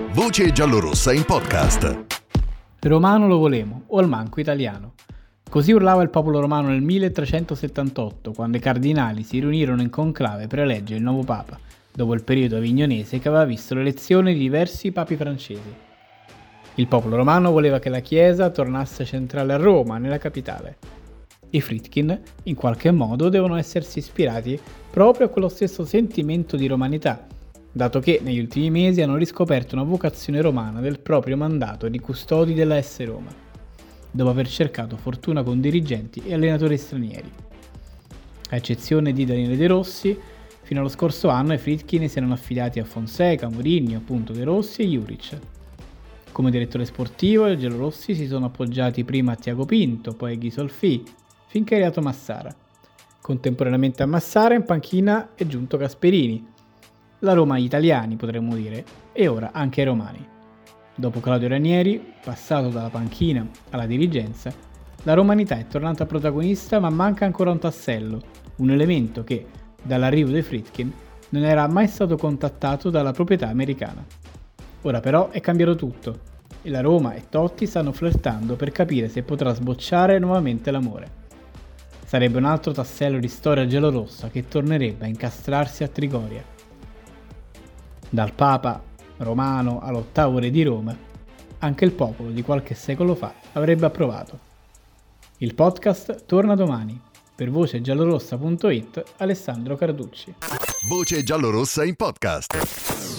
Voce giallorossa in podcast. Romano lo volemo, o il manco italiano. Così urlava il popolo romano nel 1378, quando i cardinali si riunirono in conclave per eleggere il nuovo papa, dopo il periodo avignonese che aveva visto l'elezione di diversi papi francesi. Il popolo romano voleva che la Chiesa tornasse centrale a Roma, nella capitale. I Friedkin, in qualche modo, devono essersi ispirati proprio a quello stesso sentimento di romanità, dato che negli ultimi mesi hanno riscoperto una vocazione romana del proprio mandato di custodi della S Roma, dopo aver cercato fortuna con dirigenti e allenatori stranieri. A eccezione di Daniele De Rossi, fino allo scorso anno i Friedkin si erano affidati a Fonseca, Mourinho, appunto De Rossi e Juric. Come direttore sportivo, i giallorossi si sono appoggiati prima a Tiago Pinto, poi a Guy Solfi, finché è arrivato Massara. Contemporaneamente a Massara in panchina è giunto Gasperini, la Roma agli italiani potremmo dire, e ora anche ai romani. Dopo Claudio Ranieri, passato dalla panchina alla dirigenza, la romanità è tornata protagonista, ma manca ancora un tassello, un elemento che, dall'arrivo dei Friedkin, non era mai stato contattato dalla proprietà americana. Ora però è cambiato tutto, e la Roma e Totti stanno flirtando per capire se potrà sbocciare nuovamente l'amore. Sarebbe un altro tassello di storia giallorossa che tornerebbe a incastrarsi a Trigoria. Dal Papa romano all'ottavo re di Roma, anche il popolo di qualche secolo fa avrebbe approvato. Il podcast torna domani. Per vocegiallorossa.it, Alessandro Carducci. Voce giallorossa in podcast.